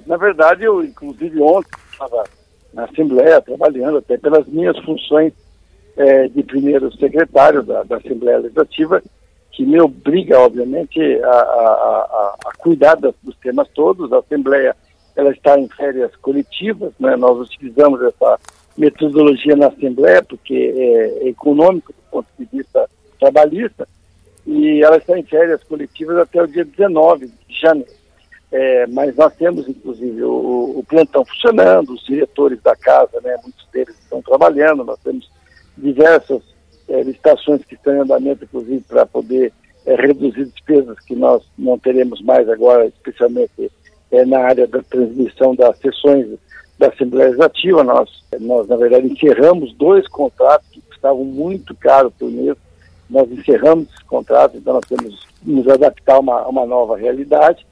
Na verdade, eu, inclusive, ontem estava na Assembleia trabalhando, até pelas minhas funções de primeiro secretário da Assembleia Legislativa, que me obriga, obviamente, a cuidar dos temas todos. A Assembleia ela está em férias coletivas, né? Nós utilizamos essa metodologia na Assembleia porque é econômico do ponto de vista trabalhista, e ela está em férias coletivas até o dia 19 de janeiro. Mas nós temos, inclusive, o plantão funcionando, os diretores da casa, né? Muitos deles estão trabalhando, nós temos diversas licitações que estão em andamento, inclusive, para poder reduzir despesas que nós não teremos mais agora, especialmente na área da transmissão das sessões da Assembleia Legislativa. Nós, na verdade, encerramos 2 contratos que custavam muito caro por mês. Nós encerramos esses contratos, então nós temos que nos adaptar a uma nova realidade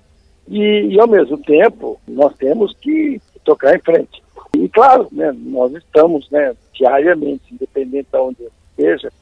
e, ao mesmo tempo, nós temos que tocar em frente. E, claro, né, nós estamos, né, diariamente, independente de onde esteja,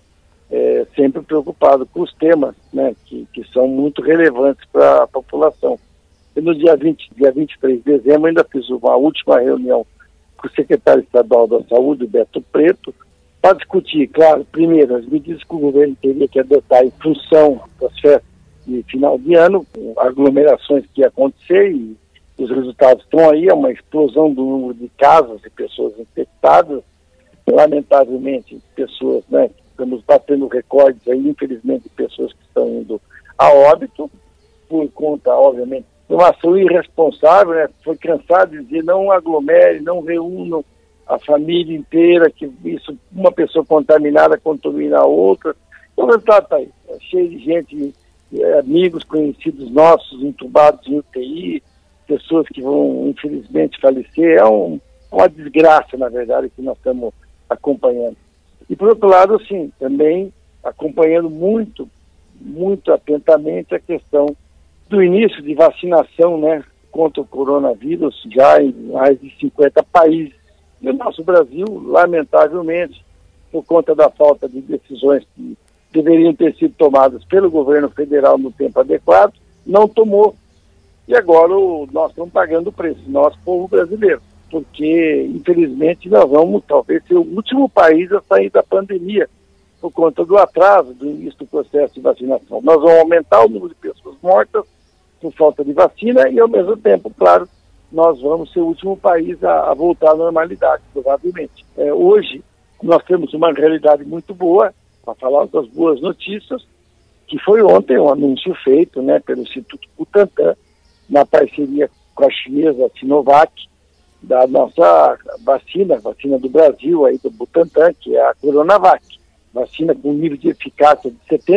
sempre preocupados com os temas, né, que são muito relevantes para a população. E no dia 23 de dezembro, ainda fiz uma última reunião com o secretário estadual da Saúde, Beto Preto, para discutir, claro, primeiro, as medidas que o governo teria que adotar em função das festas de final de ano, aglomerações que iam acontecer, e os resultados estão aí, é uma explosão do número de casos e pessoas infectadas, lamentavelmente, pessoas, né, estamos batendo recordes aí, infelizmente, de pessoas que estão indo a óbito, por conta, obviamente, de uma ação irresponsável, né? Foi cansado de dizer não aglomere, não reúnam a família inteira, que isso, uma pessoa contaminada contamina a outra. O resultado está aí, cheio de gente, amigos, conhecidos nossos, entubados em UTI, pessoas que vão, infelizmente, falecer. É uma desgraça, na verdade, que nós estamos acompanhando. E, por outro lado, sim, também acompanhando muito, muito atentamente a questão do início de vacinação, né, contra o coronavírus, já em mais de 50 países. E o nosso Brasil, lamentavelmente, por conta da falta de decisões que deveriam ter sido tomadas pelo governo federal no tempo adequado, não tomou. E agora nós estamos pagando o preço, nós, povo brasileiro, porque, infelizmente, nós vamos talvez ser o último país a sair da pandemia por conta do atraso do início do processo de vacinação. Nós vamos aumentar o número de pessoas mortas por falta de vacina e, ao mesmo tempo, claro, nós vamos ser o último país a voltar à normalidade, provavelmente. Hoje, nós temos uma realidade muito boa, para falar das boas notícias, que foi ontem um anúncio feito, né, pelo Instituto Butantan, na parceria com a chinesa Sinovac, da nossa vacina do Brasil, aí do Butantan, que é a Coronavac, vacina com nível de eficácia de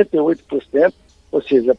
78%, ou seja,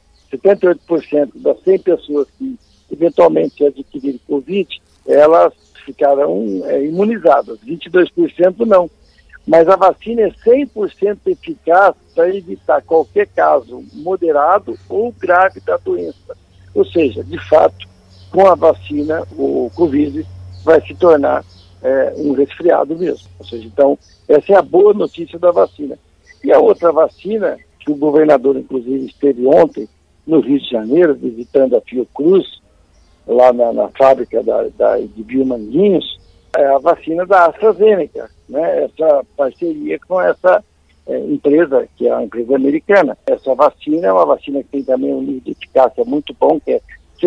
78% das 100 pessoas que eventualmente adquirirem Covid, elas ficarão imunizadas, 22% não. Mas a vacina é 100% eficaz para evitar qualquer caso moderado ou grave da doença. Ou seja, de fato, com a vacina, o Covid vai se tornar um resfriado mesmo. Ou seja, então, essa é a boa notícia da vacina. E a outra vacina, que o governador, inclusive, esteve ontem no Rio de Janeiro, visitando a Fiocruz, lá na fábrica de Biomanguinhos, é a vacina da AstraZeneca, né? Essa parceria com essa empresa, que é uma empresa americana. Essa vacina é uma vacina que tem também um nível de eficácia muito bom, que é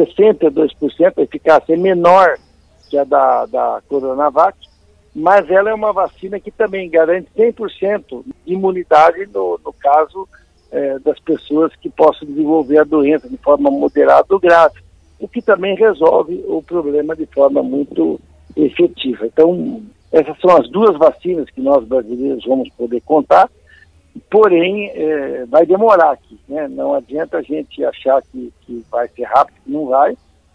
62%, a eficácia é menor que a da Coronavac, mas ela é uma vacina que também garante 100% de imunidade no caso das pessoas que possam desenvolver a doença de forma moderada ou grave, o que também resolve o problema de forma muito efetiva. Então, essas são as 2 vacinas que nós brasileiros vamos poder contar, porém, vai demorar aqui, né? Não adianta a gente achar que vai ser rápido, que não vai.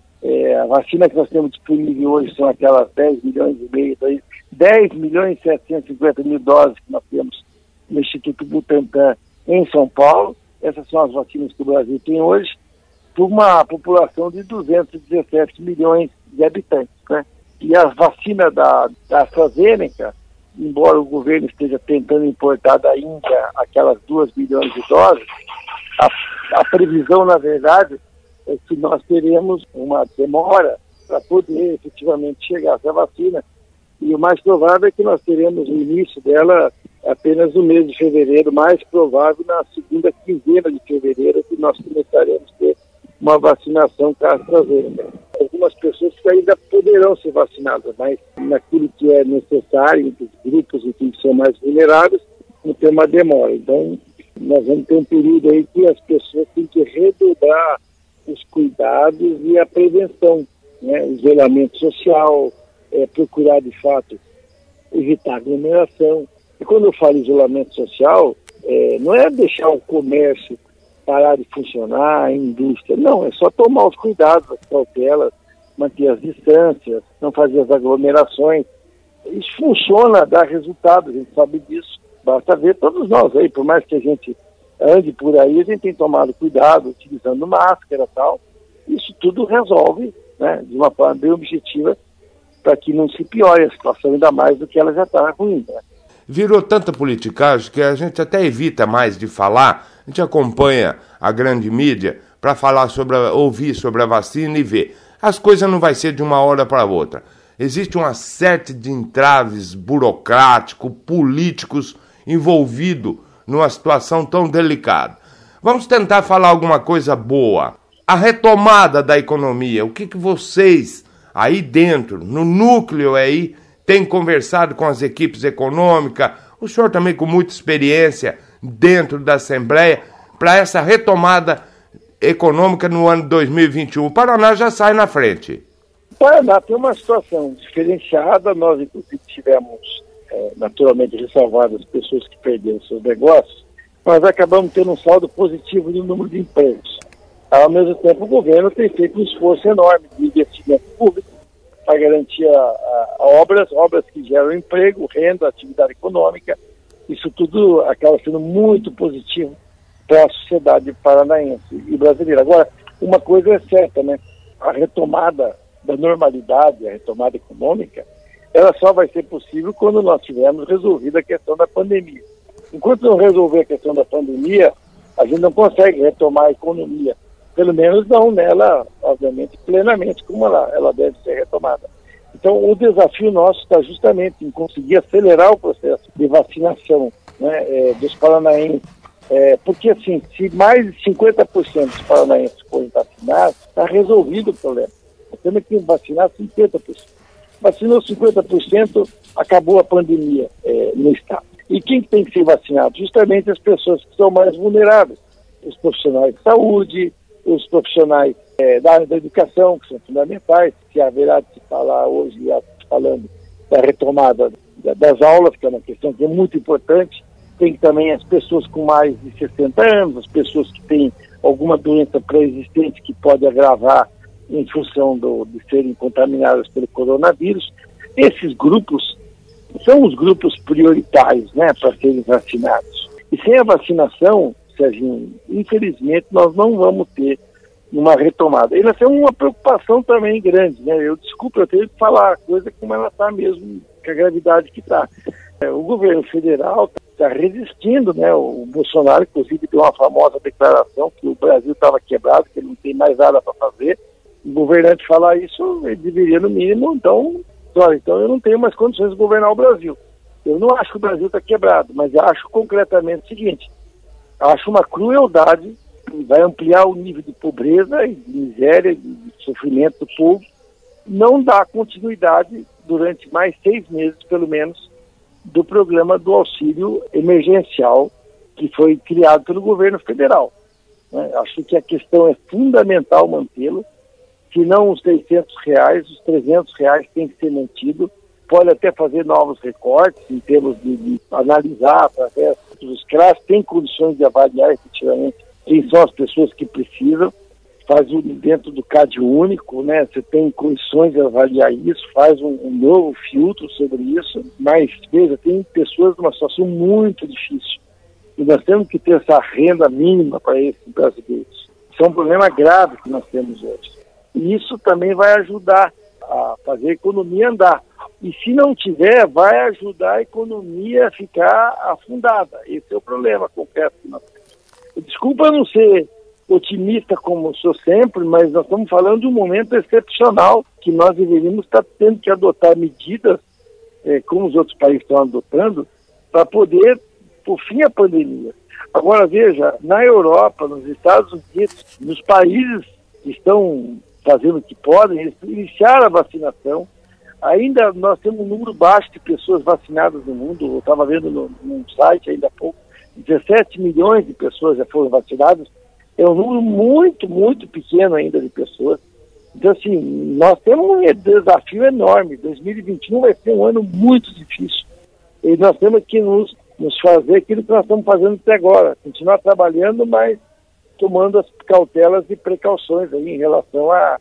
A vacina que nós temos disponível hoje são aquelas 10 milhões e meio, 10 milhões e 750 mil doses que nós temos no Instituto Butantan em São Paulo. Essas são as vacinas que o Brasil tem hoje, por uma população de 217 milhões de habitantes, né? E a vacina da AstraZeneca, embora o governo esteja tentando importar da Índia aquelas 2 milhões de doses, a previsão, na verdade, é que nós teremos uma demora para poder efetivamente chegar essa vacina. E o mais provável é que nós teremos o início dela apenas no mês de fevereiro, mais provável na segunda quinzena de fevereiro, que nós começaremos a ter uma vacinação com a AstraZeneca. Algumas pessoas que ainda poderão ser vacinadas, mas naquilo que é necessário, entre os grupos que são mais vulneráveis, não tem uma demora. Então, nós vamos ter um período aí que as pessoas têm que redobrar os cuidados e a prevenção, né? O isolamento social, procurar de fato evitar aglomeração. E quando eu falo isolamento social, não é deixar o comércio parar de funcionar, a indústria, não, é só tomar os cuidados, as cautelas, manter as distâncias, não fazer as aglomerações. Isso funciona, dá resultado, a gente sabe disso. Basta ver todos nós aí, por mais que a gente ande por aí, a gente tem tomado cuidado, utilizando máscara e tal. Isso tudo resolve, né, de uma forma bem objetiva, para que não se piore a situação ainda mais do que ela já está ruim, né? Virou tanta politicagem que a gente até evita mais de falar, a gente acompanha a grande mídia para falar ouvir sobre a vacina e ver. As coisas não vai ser de uma hora para outra. Existe uma série de entraves burocráticos, políticos envolvidos numa situação tão delicada. Vamos tentar falar alguma coisa boa. A retomada da economia, o que vocês aí dentro, no núcleo aí, têm conversado com as equipes econômicas, o senhor também com muita experiência dentro da Assembleia, para essa retomada econômica no ano de 2021. O Paraná já sai na frente. O Paraná tem uma situação diferenciada. Nós, inclusive, tivemos, naturalmente, ressalvado as pessoas que perderam seus negócios, mas acabamos tendo um saldo positivo no número de empregos. Ao mesmo tempo, o governo tem feito um esforço enorme de investimento público para garantir obras que geram emprego, renda, atividade econômica. Isso tudo acaba sendo muito positivo para a sociedade paranaense e brasileira. Agora, uma coisa é certa, né? A retomada da normalidade, a retomada econômica, ela só vai ser possível quando nós tivermos resolvido a questão da pandemia. Enquanto não resolver a questão da pandemia, a gente não consegue retomar a economia. Pelo menos não nela, obviamente, plenamente, como ela deve ser retomada. Então, o desafio nosso está justamente em conseguir acelerar o processo de vacinação, né, dos paranaenses. Porque, assim, se mais de 50% dos paranaenses forem vacinados, está resolvido o problema. Nós temos que vacinar 50%. Vacinou 50%, acabou a pandemia no estado. E quem tem que ser vacinado? Justamente as pessoas que são mais vulneráveis. Os profissionais de saúde, os profissionais da área da educação, que são fundamentais, que haverá de se falar hoje, falando da retomada das aulas, que é uma questão que é muito importante. Tem também as pessoas com mais de 60 anos, as pessoas que têm alguma doença pré-existente que pode agravar em função de serem contaminadas pelo coronavírus. Esses grupos são os grupos prioritários, né, para serem vacinados. E sem a vacinação, Serginho, infelizmente nós não vamos ter uma retomada. E essa é uma preocupação também grande, né? Eu tenho que falar a coisa como ela está mesmo, com a gravidade que está. O governo federal está resistindo, né? O Bolsonaro, inclusive, deu uma famosa declaração que o Brasil estava quebrado, que ele não tem mais nada para fazer. O governante falar isso, ele deveria, no mínimo, então eu não tenho mais condições de governar o Brasil. Eu não acho que o Brasil está quebrado, mas eu acho concretamente o seguinte: acho uma crueldade que vai ampliar o nível de pobreza e de miséria e de sofrimento do povo, não dá continuidade durante mais 6 meses, pelo menos, do programa do auxílio emergencial que foi criado pelo governo federal, né? Acho que a questão é fundamental mantê-lo. Se não os R$600, os R$300 têm que ser mantidos. Pode até fazer novos recortes em termos de analisar através dos CRAS, tem condições de avaliar efetivamente quem são as pessoas que precisam, faz dentro do CAD único, né? Você tem condições de avaliar isso, faz um novo filtro sobre isso, mas, veja, tem pessoas numa situação muito difícil e nós temos que ter essa renda mínima para esses brasileiros. Isso é um problema grave que nós temos hoje. E isso também vai ajudar a fazer a economia andar. E se não tiver, vai ajudar a economia a ficar afundada. Esse é o problema concreto que nós temos. Desculpa eu não ser otimista como sou sempre, mas nós estamos falando de um momento excepcional que nós deveríamos estar tendo que adotar medidas, como os outros países estão adotando, para poder, por fim, a pandemia. Agora, veja, na Europa, nos Estados Unidos, nos países que estão fazendo o que podem, eles iniciaram a vacinação. Ainda nós temos um número baixo de pessoas vacinadas no mundo. Eu estava vendo num site ainda há pouco, 17 milhões de pessoas já foram vacinadas. É um número muito, muito pequeno ainda de pessoas. Então, assim, nós temos um desafio enorme. 2021 vai ser um ano muito difícil. E nós temos que nos fazer aquilo que nós estamos fazendo até agora. Continuar trabalhando, mas tomando as cautelas e precauções aí em relação a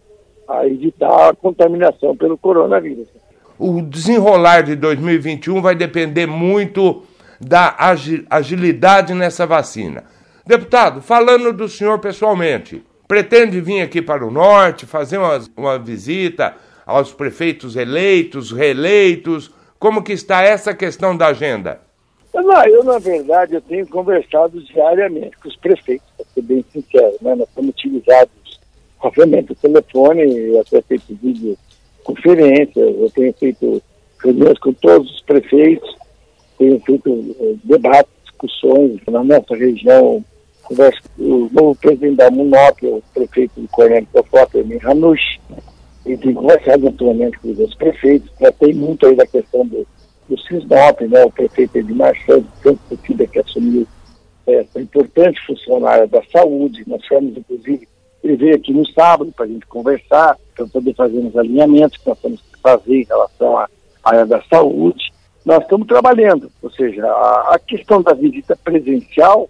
evitar a contaminação pelo coronavírus. O desenrolar de 2021 vai depender muito da agilidade nessa vacina. Deputado, falando do senhor pessoalmente, pretende vir aqui para o Norte, fazer uma visita aos prefeitos eleitos, reeleitos? Como que está essa questão da agenda? Eu, na verdade, eu tenho conversado diariamente com os prefeitos, para ser bem sincero, né? Nós temos utilizado, obviamente, o telefone, eu tenho feito videoconferências, eu tenho feito reuniões com todos os prefeitos, tenho feito debates, discussões na nossa região, converso com o novo presidente da MUNOP, o prefeito de Cornélio Procópio, Emin Ranucci, e tenho conversado atualmente com os prefeitos, tratei muito aí da questão do Sinop, né, o prefeito Edmar Santos, que assumiu essa importante funcionária da saúde. Nós fomos, inclusive, ele veio aqui no sábado para a gente conversar, para poder fazer uns alinhamentos que nós temos que fazer em relação à área da saúde. Nós estamos trabalhando, ou seja, a questão da visita presencial,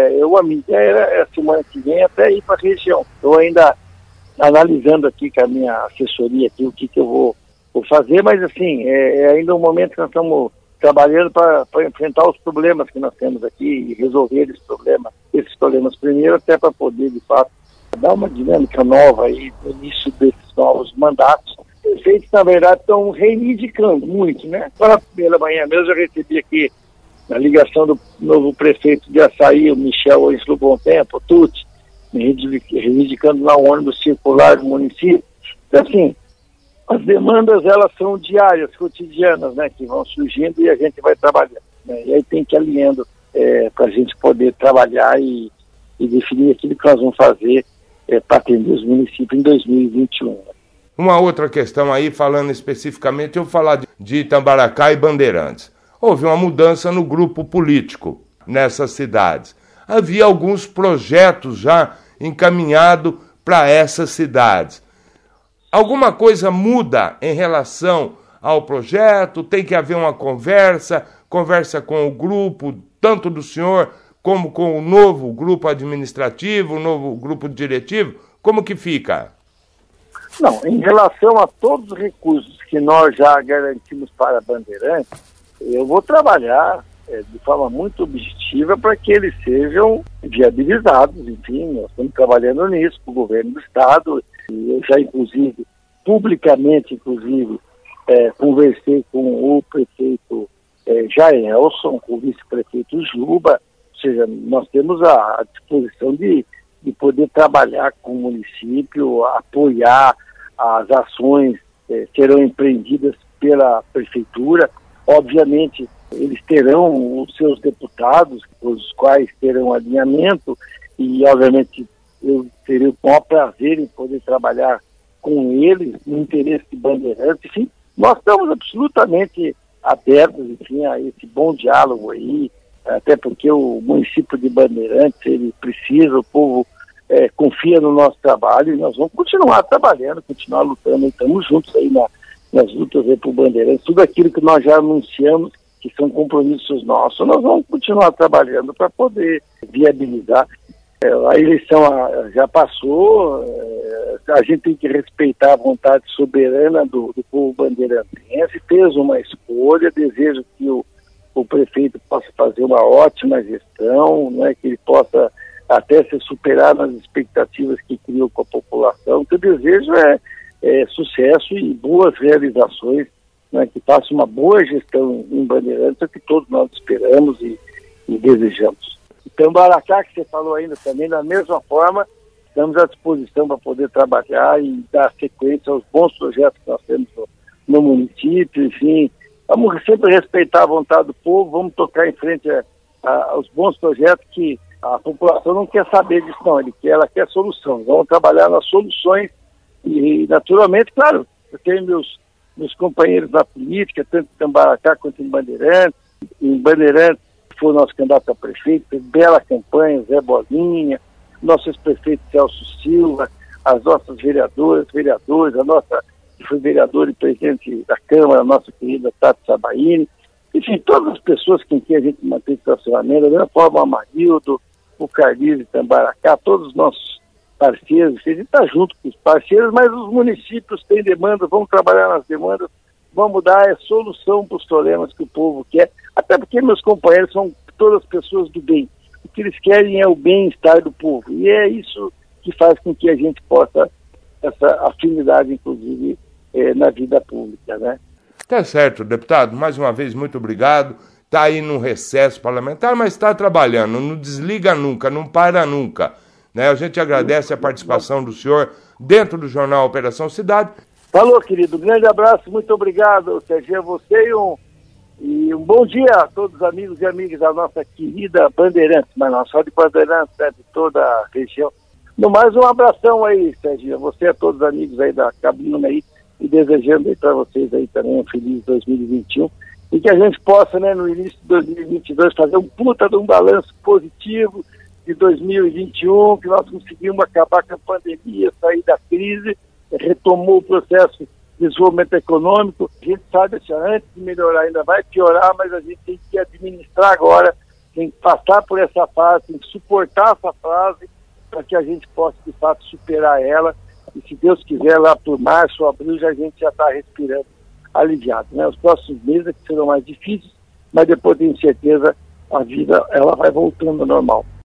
a minha ideia era semana que vem até ir para a região. Estou ainda analisando aqui com a minha assessoria aqui o que eu vou fazer, mas assim, é ainda um momento que nós estamos trabalhando para enfrentar os problemas que nós temos aqui e resolver esses problemas primeiro, até para poder, de fato, dar uma dinâmica nova aí no início desses novos mandatos. Os prefeitos, na verdade, estão reivindicando muito, né? Agora, pela manhã mesmo, eu recebi aqui a ligação do novo prefeito de Açaí, o Michel Ângelo Bontempo, Tucci, reivindicando lá o ônibus circular do município. Então, assim, as demandas, elas são diárias, cotidianas, né, que vão surgindo e a gente vai trabalhando, né? E aí tem que ir alinhando para a gente poder trabalhar e definir aquilo que nós vamos fazer para atender os municípios em 2021. Né? Uma outra questão aí, falando especificamente, eu vou falar de Itambaracá e Bandeirantes. Houve uma mudança no grupo político nessas cidades. Havia alguns projetos já encaminhados para essas cidades. Alguma coisa muda em relação ao projeto? Tem que haver uma conversa com o grupo, tanto do senhor como com o novo grupo administrativo, o novo grupo diretivo? Como que fica? Não, em relação a todos os recursos que nós já garantimos para a Bandeirantes, eu vou trabalhar de forma muito objetiva para que eles sejam viabilizados. Enfim, nós estamos trabalhando nisso com o governo do Estado. Eu já, inclusive, publicamente, conversei com o prefeito Jaelson, com o vice-prefeito Juba, ou seja, nós temos a disposição de poder trabalhar com o município, apoiar as ações serão empreendidas pela prefeitura. Obviamente, eles terão os seus deputados, os quais terão alinhamento, e, obviamente, eu teria o maior prazer em poder trabalhar com eles no interesse de Bandeirantes. Enfim, nós estamos absolutamente abertos, enfim, a esse bom diálogo aí, até porque o município de Bandeirantes, ele precisa, o povo confia no nosso trabalho e nós vamos continuar trabalhando, continuar lutando, e estamos juntos aí nas lutas aí por Bandeirantes. Tudo aquilo que nós já anunciamos, que são compromissos nossos, nós vamos continuar trabalhando para poder viabilizar. A eleição já passou, a gente tem que respeitar a vontade soberana do povo bandeirantense, fez uma escolha, desejo que o prefeito possa fazer uma ótima gestão, né, que ele possa até se superar nas expectativas que criou com a população. O que eu desejo é sucesso e boas realizações, né, que faça uma boa gestão em Bandeirantes, é o que todos nós esperamos e desejamos. Itambaracá, que você falou ainda também, da mesma forma, estamos à disposição para poder trabalhar e dar sequência aos bons projetos que nós temos no município, enfim. Vamos sempre respeitar a vontade do povo, vamos tocar em frente aos bons projetos que a população não quer saber disso, não, ela quer solução. Vamos trabalhar nas soluções e, naturalmente, claro, eu tenho meus companheiros na política, tanto em Tambaracá quanto em Bandeirantes. Em Bandeirantes, foi o nosso candidato a prefeito, fez bela campanha, Zé Bolinha, nosso ex-prefeito Celso Silva, as nossas vereadoras, vereadores, a nossa, que foi vereadora e presidente da Câmara, a nossa querida Tati Sabaini, enfim, todas as pessoas com quem a gente mantém relacionamento, da mesma forma o Amarildo, o Carlinhos de Tambaracá, todos os nossos parceiros, a gente está junto com os parceiros, mas os municípios têm demanda, vamos trabalhar nas demandas, vamos dar a solução para os problemas que o povo quer, até porque meus companheiros são todas pessoas do bem. O que eles querem é o bem-estar do povo. E é isso que faz com que a gente possa, essa afinidade, inclusive, na vida pública, né? Tá certo, deputado. Mais uma vez, muito obrigado. Está aí no recesso parlamentar, mas está trabalhando. Não desliga nunca, não para nunca. Né? A gente agradece a participação do senhor dentro do Jornal Operação Cidade. Falou, querido. Grande abraço. Muito obrigado, Sérgio, a você e um bom dia a todos os amigos e amigas da nossa querida Bandeirantes, mas não só de Bandeirantes, né, de toda a região. No mais, um abração aí, Sérgio, a você e a todos os amigos aí da cabina aí, e desejando aí para vocês aí também um feliz 2021, e que a gente possa, né, no início de 2022, fazer um puta de um balanço positivo de 2021, que nós conseguimos acabar com a pandemia, sair da crise, retomou o processo de desenvolvimento econômico. A gente sabe que antes de melhorar ainda vai piorar, mas a gente tem que administrar agora, tem que passar por essa fase, tem que suportar essa fase para que a gente possa, de fato, superar ela. E se Deus quiser, lá por março ou abril, a gente já está respirando aliviado. Né? Os próximos meses que serão mais difíceis, mas depois tenho certeza a vida ela vai voltando ao normal.